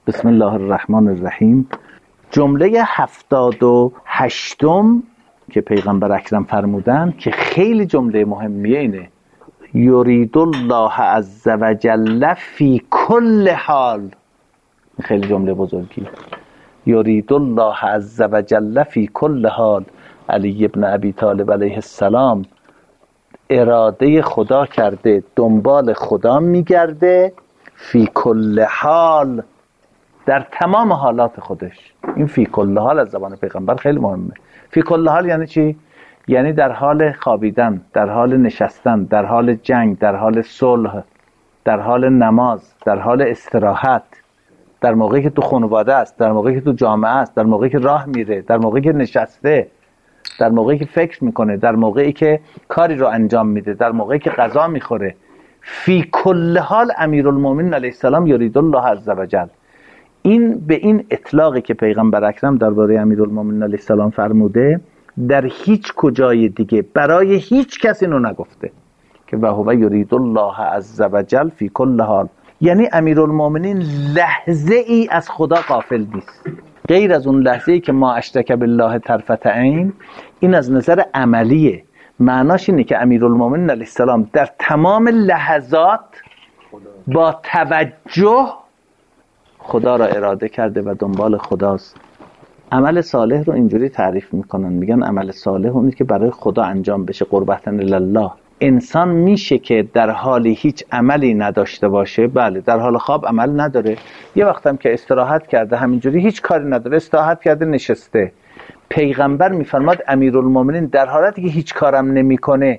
بسم الله الرحمن الرحیم. جمله 78 که پیغمبر اکرم فرمودن که خیلی جمله مهمیه اینه: یرید الله عز و جل فی کل حال. خیلی جمله بزرگی. یرید الله عز و جل فی کل حال. علی ابن ابی طالب علیه السلام اراده خدا کرده، دنبال خدا میگرده، فی کل حال، در تمام حالات خودش. این فی کل حال از زبان پیغمبر خیلی مهمه. فی کل حال یعنی چی؟ یعنی در حال خوابیدن، در حال نشستن، در حال جنگ، در حال صلح، در حال نماز، در حال استراحت، در موقعی که تو خانواده است، در موقعی که تو جامعه است، در موقعی که راه میره، در موقعی که نشسته، در موقعی که فکر میکنه، در موقعی که کاری رو انجام میده، در موقعی که غذا میخوره. فی کل حال امیرالمومنین علیه السلام یرید الله عز و جل. این به این اطلاقی که پیغمبر اکرم درباره امیرالمومنین علیه السلام فرموده در هیچ کجای دیگه برای هیچ کسی اینو نگفته که و هو یرید الله عز و جل فی کل حال. یعنی امیرالمومنین لحظه ای از خدا غافل نیست، غیر از اون لحظه ای که ما اشرک بالله طرفت عین. این از نظر عملیه. معناش اینه که امیرالمومنین علیه السلام در تمام لحظات با توجه خدا را اراده کرده و دنبال خداست. عمل صالح رو اینجوری تعریف میکنن، میگن عمل صالح اونی که برای خدا انجام بشه، قربتن الله. انسان میشه که در حالی هیچ عملی نداشته باشه، بله در حال خواب عمل نداره، یه وقت هم که استراحت کرده همینجوری هیچ کاری نداره، استراحت کرده نشسته. پیغمبر میفرماد امیرالمومنین در حالتی که هیچ کارم نمیکنه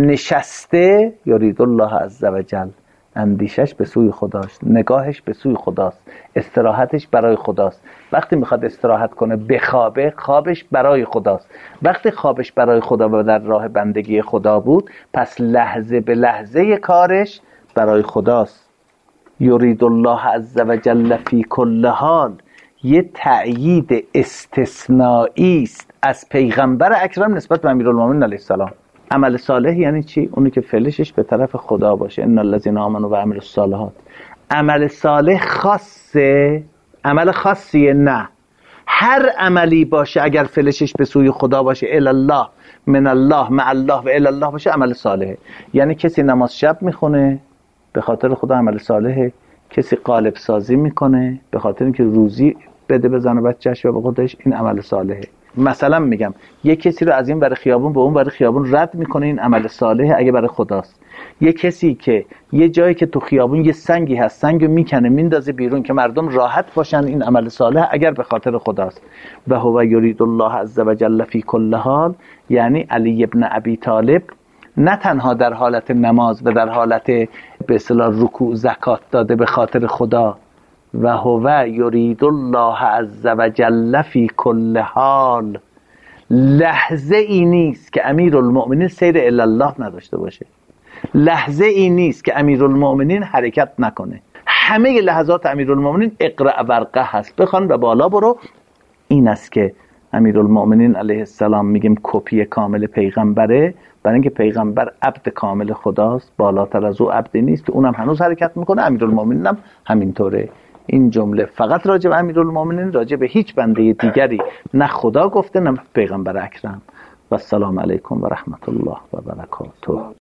نشسته، یرید الله عز و جل، اندیشش به سوی خداست، نگاهش به سوی خداست، استراحتش برای خداست. وقتی میخواد استراحت کنه بخوابه، خوابش برای خداست. وقتی خوابش برای خدا و در راه بندگی خدا بود، پس لحظه به لحظه کارش برای خداست. یرید الله عز و جل فی کل حال یه تأیید استثنایی است از پیغمبر اکرم نسبت به امیرالمومنین علیه السلام. عمل صالح یعنی چی؟ اونی که فعلش به طرف خدا باشه. ان الذين آمنوا و عملوا الصالحات. عمل صالح خاصه، عمل خاصیه؟ نه، هر عملی باشه اگر فعلش به سوی خدا باشه، الی الله، من الله، مع الله و الی الله باشه، عمل صالحه. یعنی کسی نماز شب میخونه به خاطر خدا، عمل صالحه. کسی قالب سازی میکنه به خاطر اینکه روزی بده به زن و بچه‌ش و به خودش، این عمل صالحه. مثلا میگم یه کسی رو از این برای خیابون به اون برای خیابون رد میکنه، این عمل صالحه اگه برای خداست. یه کسی که یه جایی که تو خیابون یه سنگی هست، سنگو میکنه میندازه بیرون که مردم راحت باشن، این عمل صالح اگر به خاطر خداست. و هو یرید الله عز و جل فی کل حال، یعنی علی ابن ابی طالب نه تنها در حالت نماز و در حالت به اصطلاح رکوع زکات داده به خاطر خدا، و هو یرید الله عز و جل فی کل حال، لحظه ای نیست که امیرالمؤمنین سیر الی الله نداشته باشه، لحظه ای نیست که امیرالمؤمنین حرکت نکنه. همه لحظات امیرالمؤمنین اقرأ ورقه هست، بخوان و بالا برو. این است که امیرالمؤمنین علیه السلام میگیم کپی کامل پیغمبره، برای اینکه پیغمبر عبد کامل خداست، بالاتر از او عبد نیست، اونم هنوز حرکت میکنه، امیرالمؤمنین هم همینطوره. این جمله فقط راجع به امیرالمؤمنین، راجع به هیچ بنده دیگری نه خدا گفته نه پیغمبر اکرم. و السلام علیکم و رحمت الله و برکاته.